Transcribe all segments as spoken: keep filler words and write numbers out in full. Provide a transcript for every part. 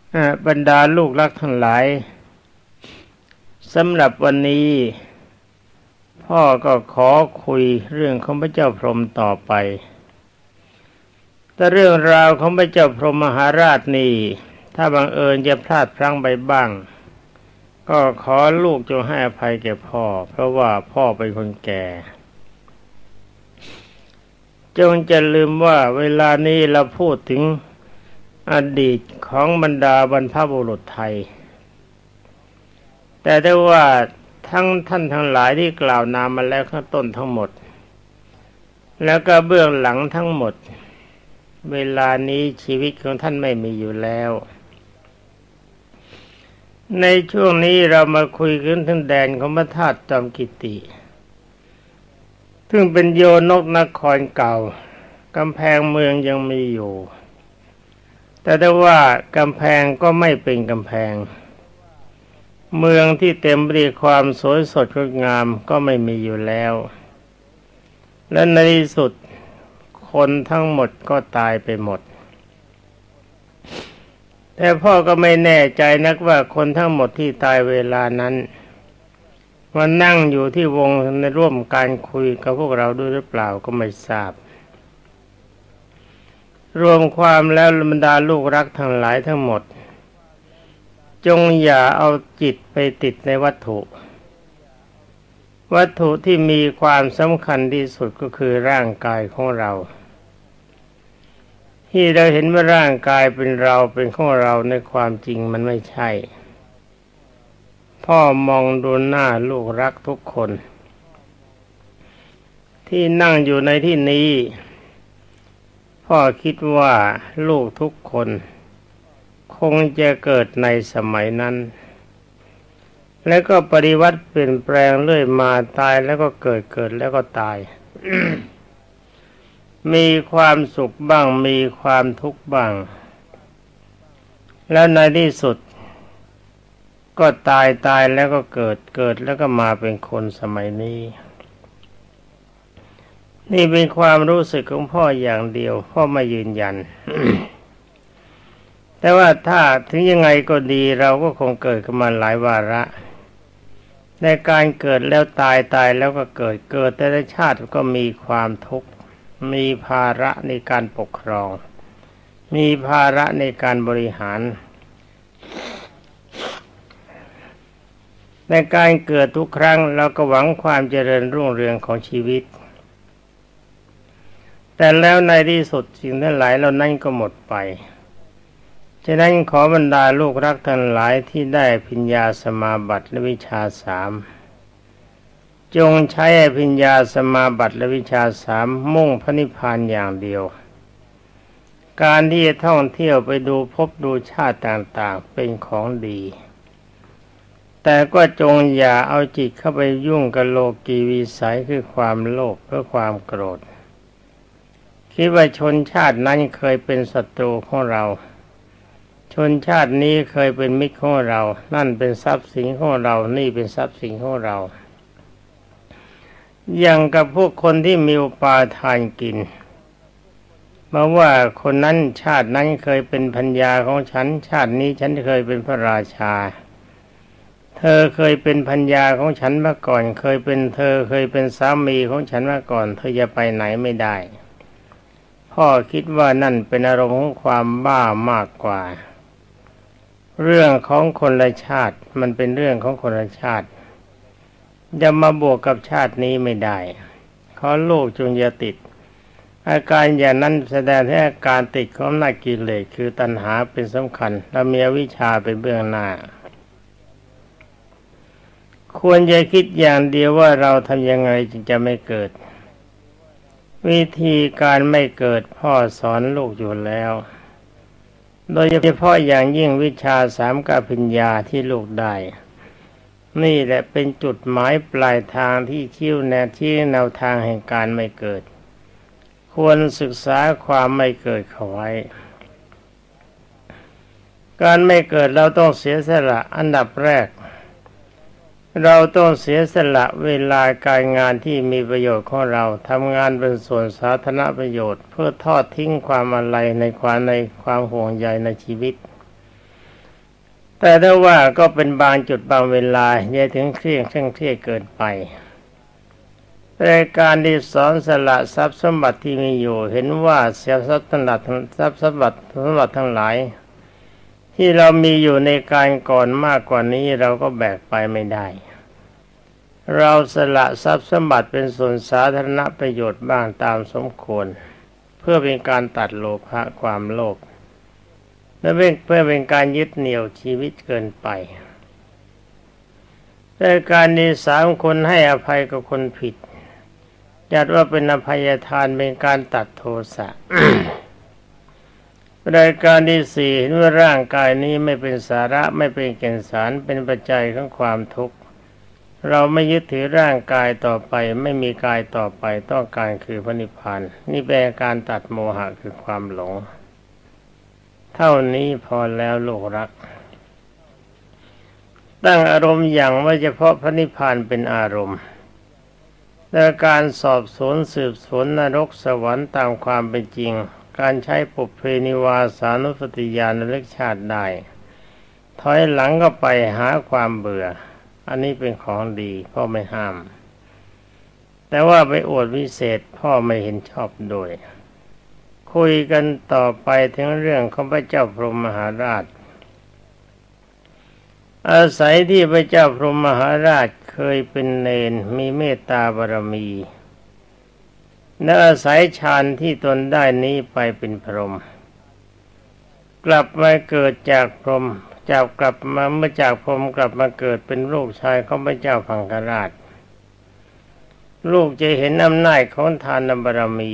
อ่าบรรดาลูกรักทั้งหลายสำหรับวันนี้พ่อก็ขอคุยเรื่องของพระเจ้าพรหมต่อไปแต่เรื่องราวของพระเจ้าพรหมมหาราชนี่ถ้าบังเอิญจะพลาดพลั้งไปบ้างก็ขอลูกจงให้อภัยแก่พ่อเพราะว่าพ่อเป็นคนแก่จงจะลืมว่าเวลานี้เราพูดถึงอดีตของบรรดาบรรพบุรุษไทยแต่ได้ว่าทั้งท่านทั้งหลายที่กล่าวนามมาแล้วข้างต้นทั้งหมดแล้วก็เบื้องหลังทั้งหมดเวลานี้ชีวิตของท่านไม่มีอยู่แล้วในช่วงนี้เรามาคุยกันถึงแดนของพระธาตุจอมกิติซึ่งเป็นโยนกนครเก่ากำแพงเมืองยังมีอยู่แต่ได้ว่ากำแพงก็ไม่เป็นกำแพงเมืองที่เต็มไปด้วยความสวยสดงดงามก็ไม่มีอยู่แล้วและในที่สุดคนทั้งหมดก็ตายไปหมดแต่พ่อก็ไม่แน่ใจนักว่าคนทั้งหมดที่ตายเวลานั้นมานั่งอยู่ที่วงในร่วมการคุยกับพวกเราด้วยหรือเปล่าก็ไม่ทราบรวมความแล้วบรรดาลูกรักทั้งหลายทั้งหมดจงอย่าเอาจิตไปติดในวัตถุวัตถุที่มีความสำคัญที่สุดก็คือร่างกายของเราที่เราเห็นว่าร่างกายเป็นเราเป็นของเราในความจริงมันไม่ใช่พ่อมองดูหน้าลูกรักทุกคนที่นั่งอยู่ในที่นี้พ่อคิดว่าลูกทุกคนคงจะเกิดในสมัยนั้นแล้วก็ปฏิวัติเปลี่ยนแปลงเรื่อยมาตายแล้วก็เกิดเกิดแล้วก็ตาย มีความสุขบ้างมีความทุกข์บ้างแล้วในที่สุดก็ตายตายแล้วก็เกิดเกิดแล้วก็มาเป็นคนสมัยนี้นี่เป็นความรู้สึกของพ่ออย่างเดียวพ่อไม่ยืนยัน แต่ว่าถ้าถึงยังไงก็ดีเราก็คงเกิดขึ้นมาหลายวาระในการเกิดแล้วตายตายแล้วก็เกิดเกิดแต่ละชาติก็มีความทุกข์มีภาระในการปกครองมีภาระในการบริหารในการเกิดทุกครั้งเราก็หวังความเจริญรุ่งเรืองของชีวิตแต่แล้วในที่สุดสิ่งทั้งหลายเหล่านั้นก็หมดไปฉะนั้นขอบรรดาลูกรักทั้งหลายที่ได้อภิญญาสมาบัติและวิชาสามจงใช้อภิญญาสมาบัติและวิชาสามมุ่งพระนิพพานอย่างเดียวการที่จะท่องเที่ยวไปดูภพดูชาติต่างๆเป็นของดีแต่ก็จงอย่าเอาจิตเข้าไปยุ่งกับโลกีวิสัยคือความโลภหรือความโกรธคิดว่าชนชาตินั้นเคยเป็นศัตรูของเราชนชาตินี้เคยเป็นมิตรของเรานั่นเป็นทรัพย์สินของเรานี่เป็นทรัพย์สินของเราอย่างกับพวกคนที่มีอุปาทานกินมาว่าคนนั้นชาตินั้นเคยเป็นภรรยาของฉันชาตินี้ฉันเคยเป็นพระราชาเธอเคยเป็นภรรยาของฉันมาก่อนเคยเป็นเธอเคยเป็นสามีของฉันมาก่อนเธอจะไปไหนไม่ได้พ่อคิดว่านั่นเป็นอารมณ์ของความบ้ามากกว่าเรื่องของคนละชาติมันเป็นเรื่องของคนละชาติจะมาบวกกับชาตินี้ไม่ได้ขอลูกจงอย่าติดอาการอย่างนั้นแสดงให้อาการติดของอำนาจกิเลสคือตัณหาเป็นสำคัญและมีอวิชชาเป็นเบื้องหน้าควรจะคิดอย่างเดียวว่าเราทำยังไงจึงจะไม่เกิดวิธีการไม่เกิดพ่อสอนลูกอยู่แล้วโดยเฉพาะอย่างยิ่งวิชาสามกัปปัญญาที่ลูกได้นี่แหละเป็นจุดหมายปลายทางที่ชี้แนวที่แนวทางแห่งการไม่เกิดควรศึกษาความไม่เกิดเข้าไว้การไม่เกิดเราต้องเสียสละอันดับแรกเราต้องเสียสละเวลาการงานที่มีประโยชน์ของเราทำงานเป็นส่วนสาธารณประโยชน์เพื่อทอดทิ้งความอาลัยในความในความห่วงใยในชีวิตแต่ถ้าว่าก็เป็นบางจุดบางเวลาอย่าถึงเคร่งเคร่งเครียดเกินไปรายการที่สอนสละทรัพย์สมบัติที่มีอยู่เห็นว่าเสียทรัพย์สมบัติทรัพย์สมบัติสมบัติทั้งหลายที่เรามีอยู่ในการก่อนมากกว่านี้เราก็แบกไปไม่ได้เราสละทรัพย์สมบัติเป็นส่วนสาธารณประโยชน์บ้างตามสมควรเพื่อเป็นการตัดโลภะความโลภและเพื่อเป็นการยึดเหนี่ยวชีวิตเกินไปรายการที่สามคนให้อภัยกับคนผิดจัดว่าเป็นอภัยทานเป็นการตัดโทสะ รายการที่สี่เมื่อร่างกายนี้ไม่เป็นสาระไม่เป็นแก่นสารเป็นปัจจัยของความทุกข์เราไม่ยึดถือร่างกายต่อไปไม่มีกายต่อไปต้องการคือพระนิพพานนี่เป็นการตัดโมหะคือความหลงเท่านี้พอแล้วลูกรักตั้งอารมณ์อย่างว่าเฉพาะพระนิพพานเป็นอารมณ์และการสอบสวนสืบสวนนรกสวรรค์ตามความเป็นจริงการใช้ปุพเพนิวาสานุสติญาณระลึกชาติได้ถอยหลังก็ไปหาความเบื่ออันนี้เป็นของดีพ่อไม่ห้ามแต่ว่าไปอวดวิเศษพ่อไม่เห็นชอบโดยคุยกันต่อไปถึงเรื่องของพระเจ้าพรหมมหาราชอาศัยที่พระเจ้าพรหมมหาราชเคยเป็นเณรมีเมตตาบารมีและอาศัยฌานที่ตนได้นี้ไปเป็นพรหมกลับมาเกิดจากพรหมจากกลับมาเมื่อจากพรหมกลับมาเกิดเป็นลูกชายของพระเจ้าพังคราชลูกจะเห็นอำนาจของทานบารมี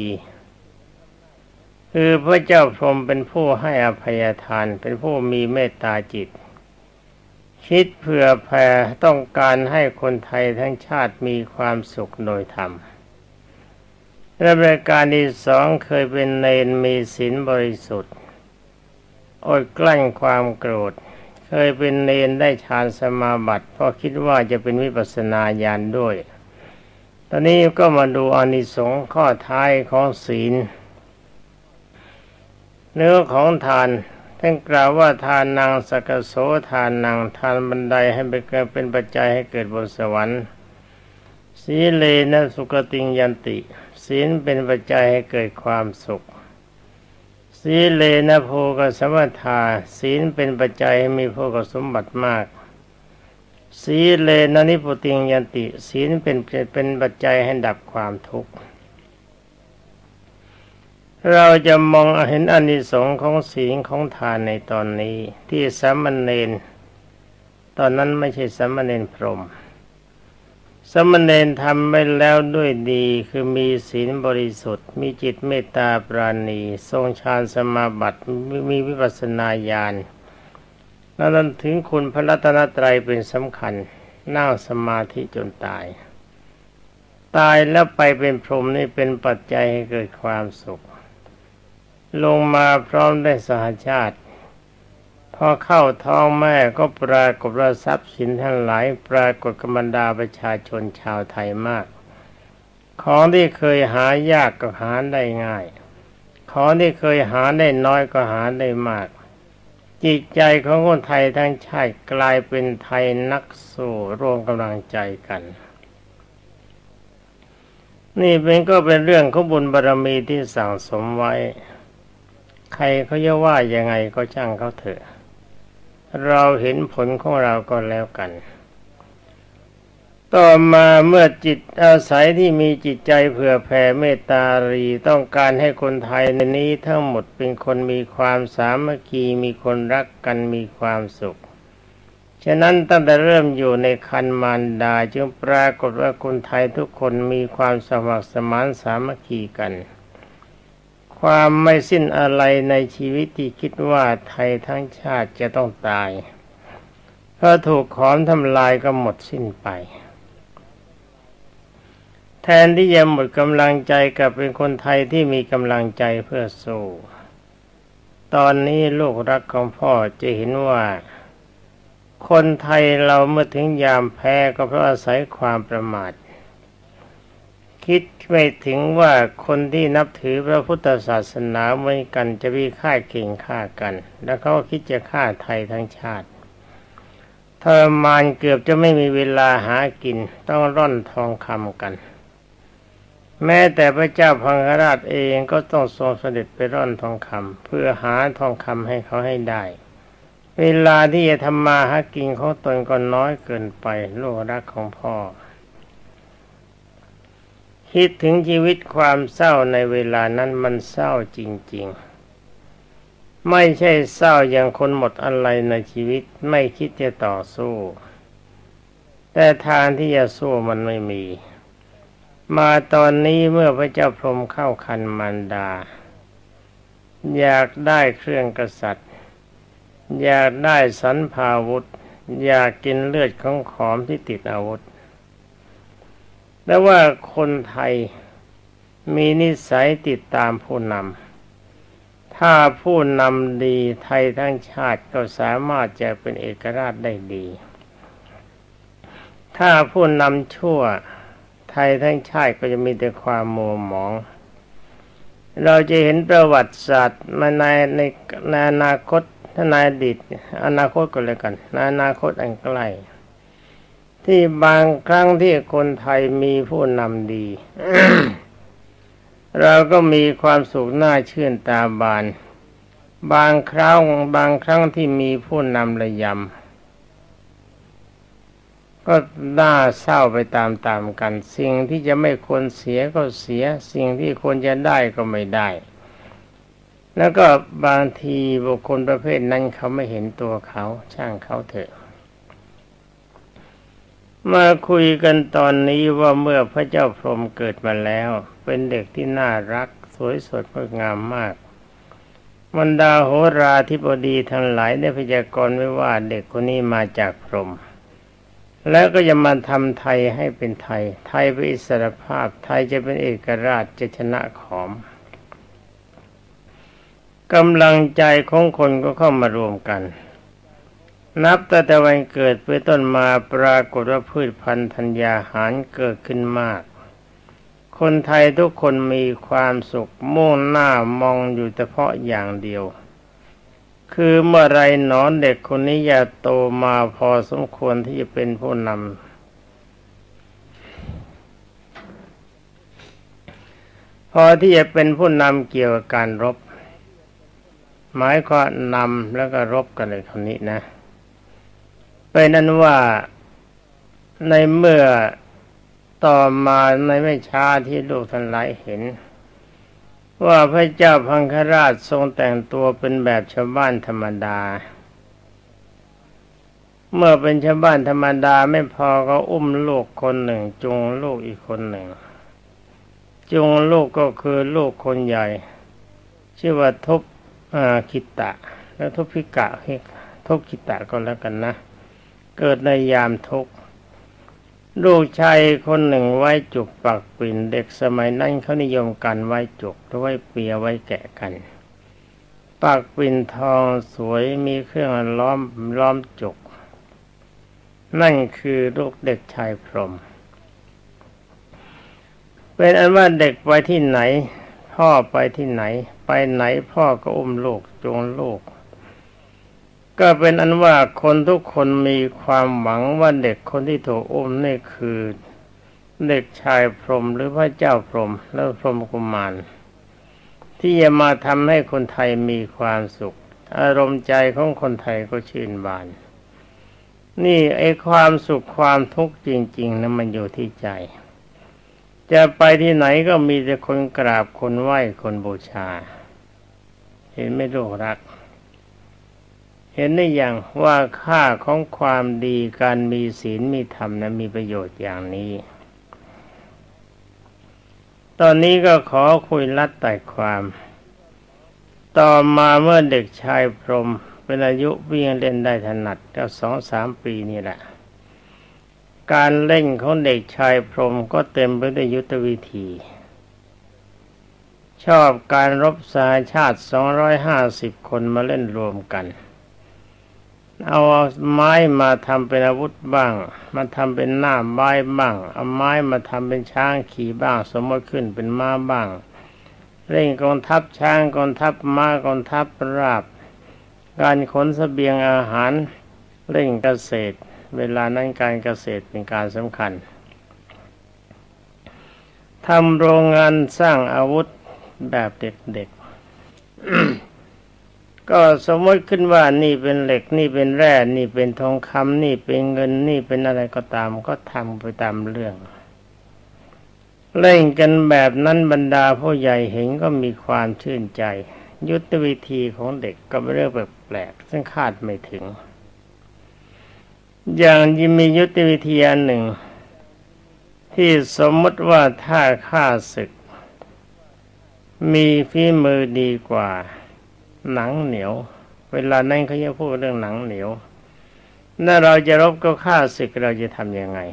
คือพระเจ้าพรหมเป็นผู้ให้อภัยทานเป็นผู้มีเมตตาจิตคิดเผื่อแผ่ต้องการให้คนไทยทั้งชาติมีความสุขโดยธรรมและรายการที่สองเคยเป็นเณรมีศีลบริสุทธิ์อดกลั้นความโกรธเคยเป็นเณรได้ฌานสมาบัติเพราะคิดว่าจะเป็นวิปัสสนาญาณด้วยตอนนี้ก็มาดูอานิสงส์ข้อท้ายของศีลเนื้อของทานท่านกล่าวว่าทานนางสกโสทานนางทานบันไดให้ไปเกิดเป็นปัจจัยให้เกิดบนสวรรค์สีเลนะสุคติงยันติศีลเป็นปัจจัยให้เกิดความสุขสีเลนะโภคสัมปทาศีลเป็นปัจจัยให้มีโภคสมบัติมากสีเลนะนิพุติงยันติศีลเป็นเป็นปัจจัยให้ดับความทุกข์เราจะมองเห็นอานิสงส์ของศีลของทานในตอนนี้ที่สามเณรตอนนั้นไม่ใช่สามเณรพรหมสามเณรทำไปแล้วด้วยดีคือมีศีลบริสุทธิ์มีจิตเมตตาปราณีทรงฌานสมาบัติมีวิปัสสนาญาณแล้วนั้นถึงคุณพระรัตนตรัยเป็นสำคัญนั่งสมาธิจนตายตายแล้วไปเป็นพรหมนี่เป็นปัจจัยให้เกิดความสุขลงมาพร้อมได้สหชาติพอเข้าท้องแม่ก็ปรากฏว่าทรัพย์สินทั้งหลายปรากฏกับบรรดาประชาชนชาวไทยมากของที่เคยหายากก็หาได้ง่ายของที่เคยหาได้น้อยก็หาได้มากจิตใจของคนไทยทั้งชาติกลายเป็นไทยนักสู้ร่วมกำลังใจกันนี่เป็นก็เป็นเรื่องของบุญบารมีที่สั่งสมไว้ใครเขาจะว่ายังไงก็ช่างเขาเถอะเราเห็นผลของเราก็แล้วกันต่อมาเมื่อจิตอาศัยที่มีจิตใจเผื่อแผ่เมตตารีต้องการให้คนไทยในนี้ทั้งหมดเป็นคนมีความสามัคคีมีคนรักกันมีความสุขฉะนั้นตั้งแต่เริ่มอยู่ในครรภ์มารดาจึงปรากฏว่าคนไทยทุกคนมีความสมัครสมานสามัคคีกันความไม่สิ้นอะไรในชีวิตที่คิดว่าไทยทั้งชาติจะต้องตายเพราะถูกขอมทำลายก็หมดสิ้นไปแทนที่จะหมดกำลังใจกลับเป็นคนไทยที่มีกำลังใจเพื่อสู้ตอนนี้ลูกรักของพ่อจะเห็นว่าคนไทยเราเมื่อถึงยามแพ้ก็เพราะอาศัยความประมาทคิดไม่ถึงว่าคนที่นับถือพระพุทธศาสนาเหมือนกันจะมีค่ายเข่งฆ่ากันแล้วเขาคิดจะฆ่าไทยทั้งชาติทรมานเกือบจะไม่มีเวลาหากินต้องร่อนทองคำกันแม้แต่พระเจ้าพังคราชเองก็ต้องทรงเสด็จไปร่อนทองคำเพื่อหาทองคำให้เขาให้ได้เวลาที่จะทำมาหากินของตนก็น้อยเกินไปลูกรักของพ่อคิดถึงชีวิตความเศร้าในเวลานั้นมันเศร้าจริงๆไม่ใช่เศร้าอย่างคนหมดอะไรในชีวิตไม่คิดจะต่อสู้แต่ทางที่จะสู้มันไม่มีมาตอนนี้เมื่อพระเจ้าพรหมเข้าคันมารดาอยากได้เครื่องกษัตริย์อยากได้สรรพาวุธอยากกินเลือดของขอมที่ติดอาวุธแต่ว่าคนไทยมีนิสัยติดตามผู้นำถ้าผู้นำดีไทยทั้งชาติก็สามารถจะเป็นเอกราชได้ดีถ้าผู้นำชั่วไทยทั้งชาติก็จะมีแต่ความมัวหมองเราจะเห็นประวัติศาสตร์มาในในในอนาคตถ้าในอดีตอนาคตก็แล้วกันในอนาคตอันใกล้ที่บางครั้งที่คนไทยมีผู้นำดี เราก็มีความสุขน่าชื่นตาบานบางครั้งบางครั้งที่มีผู้นำระยำก็น่าเศร้าไปตามๆกันสิ่งที่จะไม่ควรเสียก็เสียสิ่งที่ควรจะได้ก็ไม่ได้แล้วก็บางทีบุคคลประเภทนั้นเขาไม่เห็นตัวเขาช่างเขาเถอะมาคุยกันตอนนี้ว่าเมื่อพระเจ้าพรหมเกิดมาแล้วเป็นเด็กที่น่ารักสวยสดงดงามมากบรรดาโหราธิบดีทั้งหลายได้พยากรณ์ไว้ว่าเด็กคนนี้มาจากพรหมแล้วก็จะมาทำไทยให้เป็นไทยไทยเป็นอิสรภาพไทยจะเป็นเอกราชจะชนะขอมกำลังใจของคนก็เข้ามารวมกันนับตั้งแต่วันเกิดไปต้นมาปรากฏว่าพืชพันธุ์ธัญญาหารเกิดขึ้นมากคนไทยทุกคนมีความสุขมุ่งหน้ามองอยู่เฉพาะอย่างเดียวคือเมื่อไรหนอนเด็กคนนี้จะโตมาพอสมควรที่จะเป็นผู้นำพอที่จะเป็นผู้นำเกี่ยวกับการรบหมายความนำแล้วก็รบกันในคนนี้นะเป็นนั้นว่าในเมื่อต่อมาในไม่ช้าที่ลูกท่านหลายเห็นว่าพระเจ้าพังคราชทรงแต่งตัวเป็นแบบชาวบ้านธรรมดาเมื่อเป็นชาวบ้านธรรมดาไม่พอก็อุ้มลูกคนหนึ่งจูงลูกอีกคนหนึ่งจูงลูกก็คือลูกคนใหญ่ชื่อว่าทุพคิตะแล้วทุพพิกะทุพคิตะก็แล้วกันนะเกิดในยามทุกข์ลูกชายคนหนึ่งไว้จุกปักปิ่นเด็กสมัยนั้นเขานิยมกันไว้จุกหรือไว้เปียไว้แกะกันปักปิ่นทองสวยมีเครื่องล้อมล้อมจุกนั่นคือลูกเด็กชายพรหมเป็นอันว่าเด็กไปที่ไหนพ่อไปที่ไหนไปไหนพ่อก็อุ้มลูกจูงลูกก็เป็นอันว่าคนทุกคนมีความหวังว่าเด็กคนที่ถูกอุ้มนี่คือเด็กชายพรหมหรือพระเจ้าพรหมและพรหมกุมารที่จะมาทำให้คนไทยมีความสุขอารมณ์ใจของคนไทยก็ชื่นบานนี่ไอ้ความสุขความทุกข์จริงๆนะมันอยู่ที่ใจจะไปที่ไหนก็มีแต่คนกราบคนไหว้คนบูชาเห็นไหมลูกรักเห็นได้อย่างว่าค่าของความดีการมีศีลมีธรรมนะมีประโยชน์อย่างนี้ตอนนี้ก็ขอคุยลัดแต่ความต่อมาเมื่อเด็กชายพรหมเป็นอายุวิ่งเล่นได้ถนัดก็สองสามปีนี่แหละการเล่นของเด็กชายพรหมก็เต็มไปด้วยยุทธวิธีชอบการรบสหชาติสองร้อยห้าสิบคนมาเล่นรวมกันเอาไม้มาทำเป็นอาวุธบ้างมาทำเป็นหน้าไม้บ้างเอาไม้มาทำเป็นช้างขี่บ้างสมมติขึ้นเป็นม้าบ้างเร่งกองทัพช้างกองทัพม้ากองทัพราบการขนเสบียงอาหารเร่งเกษตรเวลานั้นการเกษตรเป็นการสำคัญทำโรงงานสร้างอาวุธแบบเด็กๆ ก็สมมติขึ้นว่านี่เป็นเหล็กนี่เป็นแร่นี่เป็นทองคำนี่เป็นเงินนี่เป็นอะไรก็ตามก็ทำไปตามเรื่องเล่นกันแบบนั้นบรรดาผู้ใหญ่เห็นก็มีความชื่นใจยุทธวิธีของเด็กก็เป็นเรื่องแปลกๆซึ่งคาดไม่ถึงอย่างยิ่งมียุทธวิธีอันหนึ่งที่สมมติว่าถ้าข้าศึกมีฝีมือดีกว่าหนังเหนียวเวลานั้นเขาจะพูดเรื่องหนังเหนียวถ้าเราจะรบกับข้าศึกเราจะทำยังไง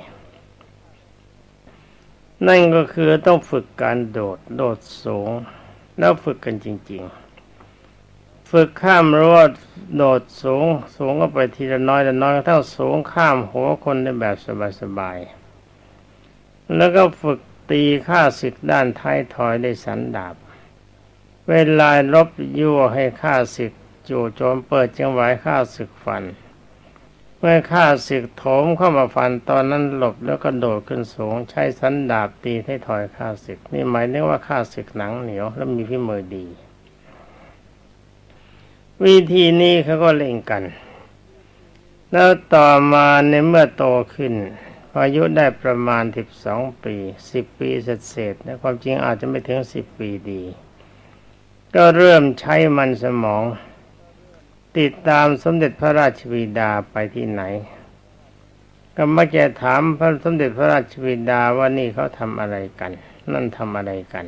นั่นก็คือต้องฝึกการโดดโดดสูงแล้วฝึกกันจริงๆฝึกข้ามรั้วโดดสูงสูงก็ไปทีละน้อยละน้อยกระทั่งสูงข้ามหัวคนได้แบบสบายๆแล้วก็ฝึกตีข้าศึกด้านท้ายถอยด้วยสันดาบเวลารบยั่วให้ข้าศึกจู่โจมเปิดจังหวะข้าศึกฟันเมื่อข้าศึกโถมเข้ามาฟันตอนนั้นหลบแล้วก็โดดขึ้นสูงใช้สันดาบตีให้ถอยข้าศึกนี่หมายถึงว่าข้าศึกหนังเหนียวและมีฝีมือดีวิธีนี้เขาก็เล่นกันแล้วต่อมาในเมื่อโตขึ้นอายุได้ประมาณสิบสองปีสิบปีเศษๆนะความจริงอาจจะไม่ถึงสิบปีดีก็เริ่มใช้มันสมองติดตามสมเด็จพระราชบิดาไปที่ไหนก็มักจะถามพระสมเด็จพระราชบิดาว่านี่เขาทำอะไรกันนั่นทำอะไรกัน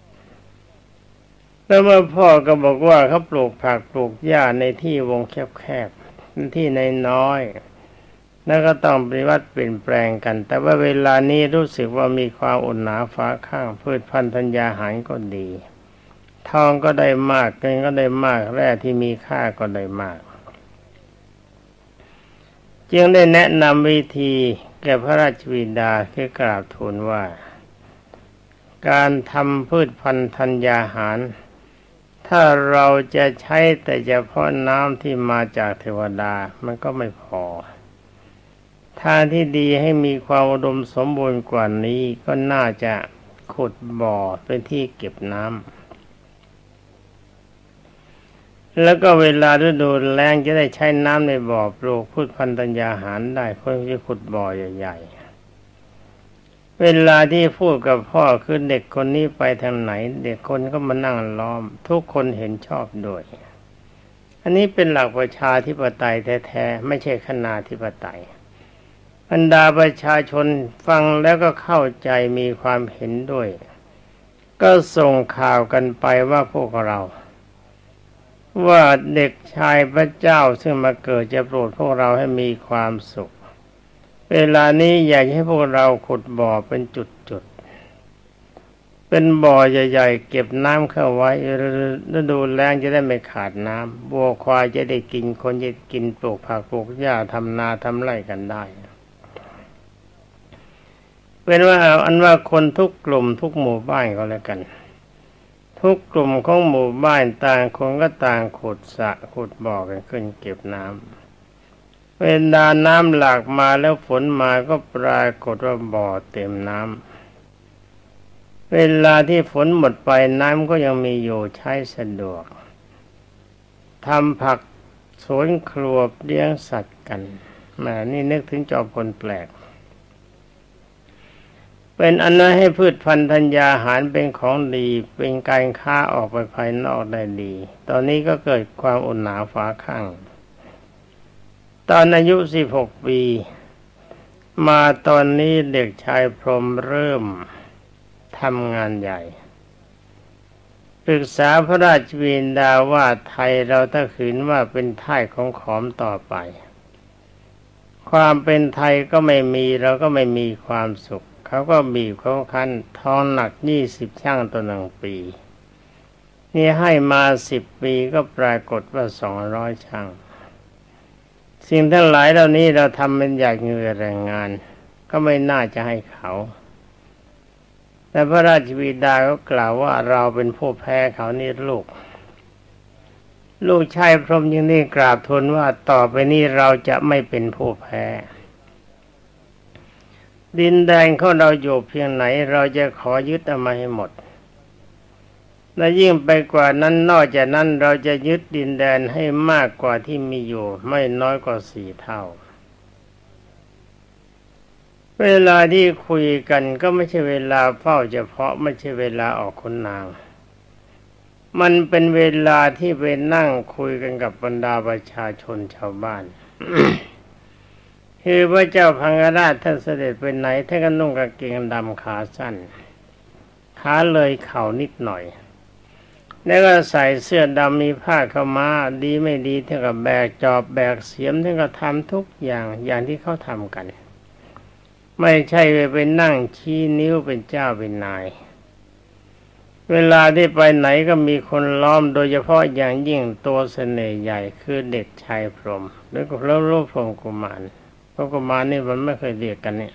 แล้วเมื่อพ่อก็บอกว่าเขาปลูกผักปลูกหญ้าในที่วงแคบๆที่ในน้อยแล้วก็ต้องปฏิวัติเปลี่ยนแปลงกันแต่ว่าเวลานี้รู้สึกว่ามีความอุ่นหนาฟ้าข้างพืชพันธุ์ธัญญาหารก็ดีทองก็ได้มากเงินก็ได้มากแร่ที่มีค่าก็ได้มากจึงได้แนะนำวิธีแก่พระราชบิดาคือกราบทูลว่าการทำพืชพันธุ์ธัญญาหารถ้าเราจะใช้แต่เฉพาะน้ำที่มาจากเทวดามันก็ไม่พอทางที่ดีให้มีความอุดมสมบูรณ์กว่านี้ก็น่าจะขุดบ่อเป็นที่เก็บน้ำแล้วก็เวลาฤดูแล้งจะได้ใช้น้ำในบ่อปลูกพืชพันธุ์ธัญญาหารได้เพราะจะขุดบ่อใหญ่ๆเวลาที่พูดกับพ่อคือเด็กคนนี้ไปทางไหนเด็กคนก็มานั่งล้อมทุกคนเห็นชอบด้วยอันนี้เป็นหลักประชาธิปไตยแท้ๆไม่ใช่คณาธิปไตยบรรดาประชาชนฟังแล้วก็เข้าใจมีความเห็นด้วยก็ส่งข่าวกันไปว่าพวกเราว่าเด็กชายพระเจ้าซึ่งมาเกิดจะโปรดพวกเราให้มีความสุขเวลานี้อยากให้พวกเราขุดบ่อเป็นจุดๆเป็นบ่อใหญ่ๆเก็บน้ำเข้าไว้ฤดูแล้งจะได้ไม่ขาดน้ำวัวควายจะได้กินคนจะกินปลูกผักปลูกหญ้าทำนาทำไร่กันได้เป็นว่าอันว่าคนทุกกลุ่มทุกหมู่บ้านก็แล้วกันทุกกลุ่มของหมู่บ้านต่างคนก็ต่างขุดสระขุดบ่อกันขึ้นเก็บน้ำเวลาน้ำหลากมาแล้วฝนมาก็ปรากฏว่าบ่อเต็มน้ำเวลาที่ฝนหมดไปน้ำก็ยังมีอยู่ใช้สะดวกทำผักสวนครัวเลี้ยงสัตว์กันแหมนี่นึกถึงจอมพลแปลกเป็นอันนั้นให้พืชพันธุ์ธัญญาหารเป็นของดีเป็นการค้าออกไปภายนอกได้ดีตอนนี้ก็เกิดความอุ่นหนาฟ้าข้างตอนอายุสิบหกปีมาตอนนี้เด็กชายพรหมเริ่มทำงานใหญ่ปรึกษาพระราชบิดาว่าไทยเราถ้าขืนว่าเป็นทาสของขอมต่อไปความเป็นไทยก็ไม่มีเราก็ไม่มีความสุขเขาก็บีบเขาคั้นทองหนักยี่สิบช่างต่อหนึ่งปีนี่ให้มาสิบปีก็ปรากฏว่าสองร้อยช่างสิ่งทั้งหลายเหล่านี้เราทำเป็นหยาดเหงื่อแรงงานก็ไม่น่าจะให้เขาแต่พระราชบิดาก็กล่าวว่าเราเป็นผู้แพ้เขานี่ลูกลูกชายพรหมยังได้กราบทูลว่าต่อไปนี้เราจะไม่เป็นผู้แพ้ดินแดนของเราอยู่เพียงไหนเราจะขอยึดเอามาให้หมดและยิ่งไปกว่านั้นนอกจากนั้นเราจะยึดดินแดนให้มากกว่าที่มีอยู่ไม่น้อยกว่าสี่เท่าเวลาที่คุยกันก็ไม่ใช่เวลาเฝ้าเฉพาะไม่ใช่เวลาออกขุนนางมันเป็นเวลาที่ไปนั่งคุยกันกับบรรดาประชาชนชาวบ้าน คือพระเจ้าพังกราชท่านเสด็จไปไหนท่านก็นุ่งกางเกงดำขาสั้นขาเลยเข่านิดหน่อยแล้วก็ใส่เสื้อดำมีผ้าขาวม้าดีไม่ดีท่านก็แบกจอบแบกเสียมท่านก็ทำทุกอย่างอย่างที่เขาทำกันไม่ใช่ไปไปนั่งชี้นิ้วเป็นเจ้าเป็นนายเวลาที่ไปไหนก็มีคนล้อมโดยเฉพาะอย่างยิ่งตัวเสน่ห์ใหญ่คือเด็กชายพรหมหรือก็พระรูปพรหมกุมารพระกุมารนี่มันไม่เคยเรียกกันเนี่ย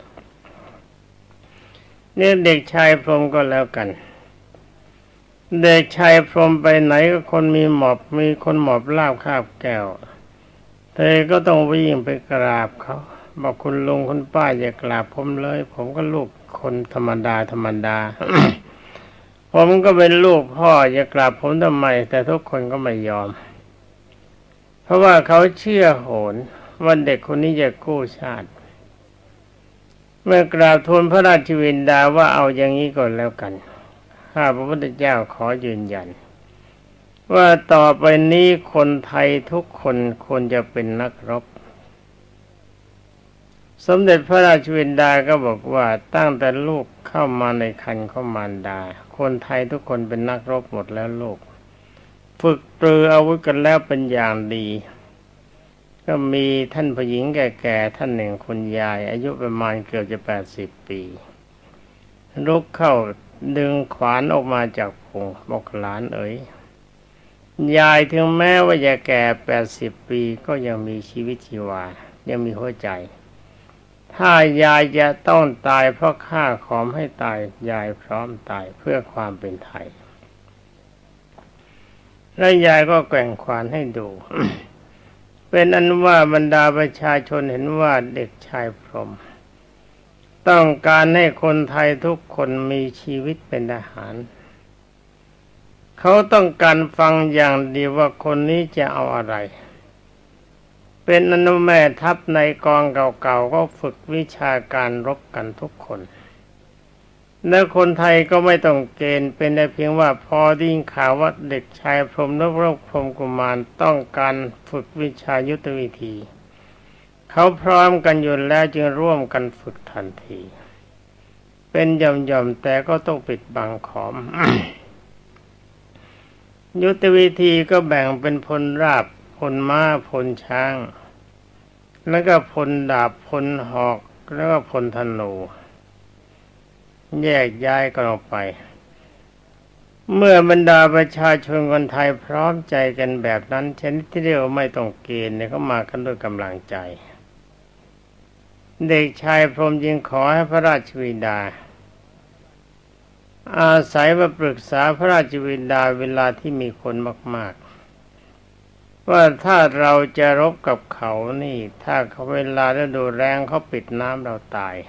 เนี่ยเด็กชายพรหมก็แล้วกันเด็กชายพรหมไปไหนก็คนมีหมอบมีคนหมอบลาบคาบแก้วเธอก็ต้องวิ่งไปกราบเขาบอกคุณลุงคุณป้าอย่ากราบผมเลยผมก็ลูกคนธรรมดาธรรมดา ผมก็เป็นลูกพ่ออย่ากราบผมทำไมแต่ทุกคนก็ไม่ยอมเพราะว่าเขาเชื่อโหนว่าเด็กคนนี้จะกู้ชาติเมื่อกราบทูลพระราชวินดาว่าเอาอย่างนี้ก่อนแล้วกันข้าพระพุทธเจ้าขอยืนยันว่าต่อไปนี้คนไทยทุกคนควรจะเป็นนักรบสมเด็จพระราชวินดาก็บอกว่าตั้งแต่ลูกเข้ามาในครรภ์ของมารดาคนไทยทุกคนเป็นนักรบหมดแล้วลูกฝึกปรืออาวุธกันแล้วเป็นอย่างดีก็มีท่านผู้หญิงแก่ๆท่านหนึ่งคุณยายอายุประมาณเกือบจะแปดสิบปีลุกเข้าดึงขวานออกมาจากพงบอกหลานเอ๋ยยายถึงแม้ว่าจะแก่แปดสิบปีก็ยังมีชีวิตชีวายังมีหัวใจถ้ายายจะต้องตายเพราะข้าขอมให้ตายยายพร้อมตายเพื่อความเป็นไทยและยายก็แกว่งขวานให้ดู เป็นอันว่าบรรดาประชาชนเห็นว่าเด็กชายพรหมต้องการให้คนไทยทุกคนมีชีวิตเป็นทหารเขาต้องการฟังอย่างเดียวว่าคนนี้จะเอาอะไรเป็นอนุแม่ทัพในกองเก่าๆก็ฝึกวิชาการรบกันทุกคนและคนไทยก็ไม่ต้องเกณฑ์เป็นแต่เพียงว่าพอได้ยินข่าวว่าเด็กชายพรหมนรกพรหมกุมารต้องการฝึกวิชายุทธวิธีเขาพร้อมกันอยู่แล้วจึงร่วมกันฝึกทันทีเป็นหย่อมๆแต่ก็ต้องปิดบังขอม ยุทธวิธีก็แบ่งเป็นพลราบพลม้าพลช้างแล้วก็พลดาบพลหอกแล้วก็พลธนูแยกย้ายกันออกไปเมื่อบรรดาประชาชนคนไทยพร้อมใจกันแบบนั้นชนิดที่เรียกว่าไม่ต้องเกณฑ์เนี่ยเขามากันด้วยกำลังใจเด็กชายพรหมจึงขอให้พระราชวินดาอาศัยมาปรึกษาพระราชวินดาเวลาที่มีคนมากๆว่าถ้าเราจะรบกับเขานี่ถ้าเขาเวลาฤดูแล้งเขาปิดน้ำเราตาย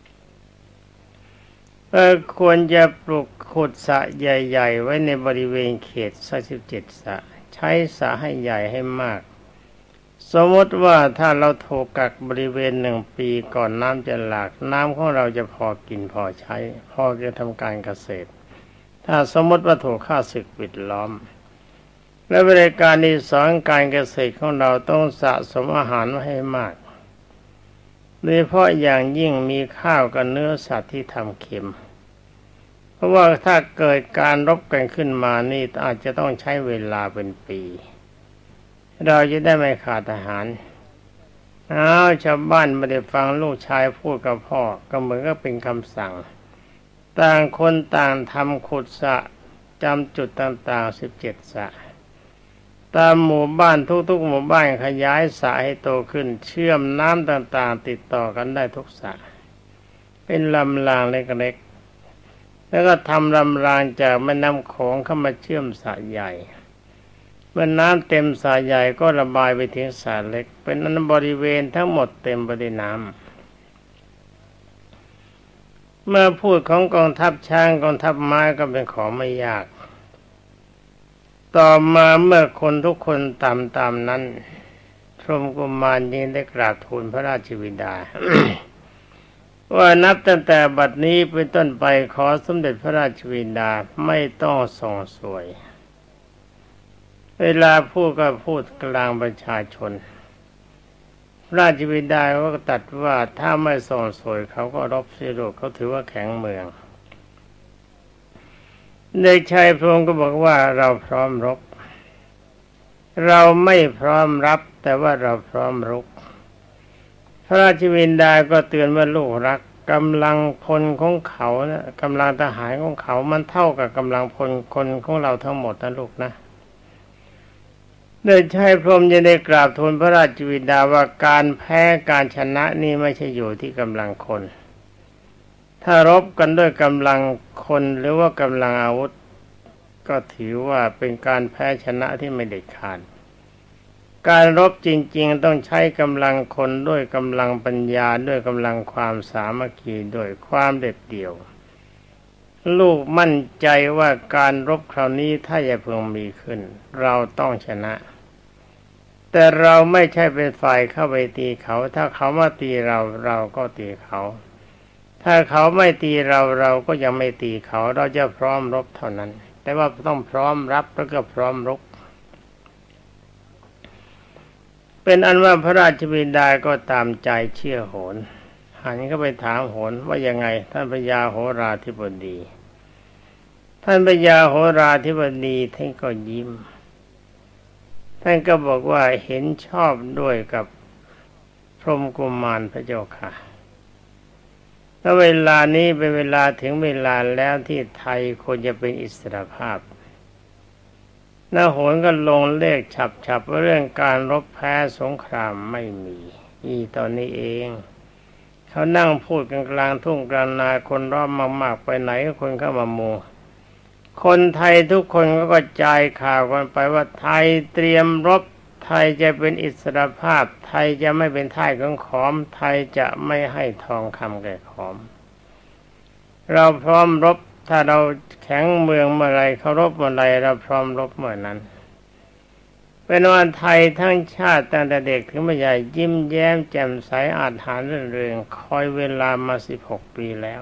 เออควรจะปลูกขุดสระใหญ่ๆไว้ในบริเวณเขตสักสิบเจ็ดสระใช้สระให้ใหญ่ให้มากสมมติว่าถ้าเราถูกกักบริเวณหนึ่งปีก่อนน้ำจะหลากน้ำของเราจะพอกินพอใช้พอจะทำการเกษตรถ้าสมมติว่าถูกข้าศึกปิดล้อมและบริการที่สอนการเกษตรของเราต้องสะสมอาหารไว้ให้มากโดยเฉพาะอย่างยิ่งมีข้าวกับเนื้อสัตว์ที่ทำเค็มเพราะว่าถ้าเกิดการรบกันขึ้นมานี่อาจจะต้องใช้เวลาเป็นปีเราจะได้ไม่ขาดอาหารอ้าวชาวบ้านไม่ได้ฟังลูกชายพูดกับพ่อก็เหมือนกับเป็นคำสั่งต่างคนต่างทำขุดสระจำจุดต่างๆสิบเจ็ดสระตามหมู่บ้านทุกๆหมู่บ้านขยายสระให้โตขึ้นเชื่อมน้ำต่างๆติดต่อกันได้ทุกสระเป็นลำรางเล็กๆแล้วก็ทำลำรางจากแม่น้ำโขงเข้ามาเชื่อมสระใหญ่เมื่อน้ำเต็มสระใหญ่ก็ระบายไปถึงสระเล็กเป็นอันบริเวณทั้งหมดเต็มไปด้วยน้เมื่อพูดของกองทัพช้างกองทัพม้าก็เป็นของไม่ยากต่อมาเมื่อคนทุกคนตามตามนั้นพรหมกุมารจึงได้กราบทูลพระราชบิดา ว่านับตั้งแต่บัดนี้เป็นต้นไปขอสมเด็จพระราชบิดาไม่ต้องส่งสวยเวลาพูดก็พูดกลางประชาชนพระราชบิดาก็ตรัสว่าถ้าไม่ส่งสวยเขาก็รบเสียลูกเขาถือว่าแข็งเมืองเด็กชายพรหมก็บอกว่าเราพร้อมรบเราไม่พร้อมรับแต่ว่าเราพร้อมรุกพระราชบิดาก็เตือนว่าลูกรักกำลังพลของเขานะกำลังทหารของเขามันเท่ากับกำลังพลคนของเราทั้งหมดนะลูกนะเด็กชายพรหมจะได้กราบทูลพระราชบิดาว่าการแพ้การชนะนี่ไม่ใช่อยู่ที่กำลังคนถ้ารบกันด้วยกำลังคนหรือว่ากำลังอาวุธก็ถือว่าเป็นการแพ้ชนะที่ไม่เด็ดขาดการรบจริงๆต้องใช้กำลังคนด้วยกำลังปัญญาด้วยกำลังความสามัคคีด้วยความเด็ดเดี่ยวลูกมั่นใจว่าการรบคราวนี้ถ้าจะเพิ่งมีขึ้นเราต้องชนะแต่เราไม่ใช่เป็นฝ่ายเข้าไปตีเขาถ้าเขามาตีเราเราก็ตีเขาถ้าเขาไม่ตีเราเราก็ยังไม่ตีเขาเราจะพร้อมรบเท่านั้นแต่ว่าต้องพร้อมรับแล้วก็พร้อมรบเป็นอันว่าพระราชบิดาก็ตามใจเชื่อโหนหันเข้าไปถามโหนว่ายังไงท่านพญาโหราธิบดีท่านพญาโหราธิบดีท่านก็ยิ้มท่านก็บอกว่าเห็นชอบด้วยกับพรหมกุมารพระเจ้าค่ะแล้วเวลานี้เป็นเวลาถึงเวลาแล้วที่ไทยควรจะเป็นอิสรภาพนาโหนก็ลงเลขฉับๆว่าเรื่องการรบแพ้สงครามไม่มีอีตอนนี้เองเขานั่งพูดกันกลางทุ่งกลางนาคนรอบมากๆไปไหนคนเข้ามามุงคนไทยทุกคนก็กระจายข่าวกันไปว่าไทยเตรียมรบไทยจะเป็นอิสรภาพไทยจะไม่เป็นทาสของขอมไทยจะไม่ให้ทองคำแก่ขอมเราพร้อมรบถ้าเราแข็งเมืองเมื่อไรเคารพเมื่อไรเราพร้อมรบเมื่อนั้นเป็นวันไทยทั้งชาติตั้งแต่เด็กถึงผู้ใหญ่ยิ้มแย้มแจ่มใสอาถรรพ์รื่นเริงคอยเวลามาสิบหกปีแล้ว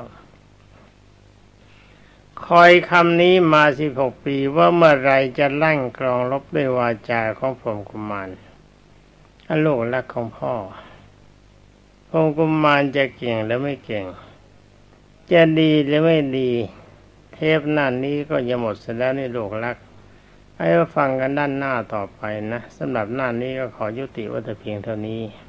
คอยคำนี้มาสิบหกปีว่าเมื่อไรจะลั่นกลองรบด้วยวาจาของพรหมกุมารลูกรักของพ่อพรหมกุมารจะเก่งหรือไม่เก่งจะดีหรือไม่ดีเทปหน้านี้ก็จะหมดเสียแล้วนี่ลูกรักให้ฟังกันด้านหน้าต่อไปนะสำหรับหน้านี้ก็ขอยุติไว้แต่เพียงเท่านี้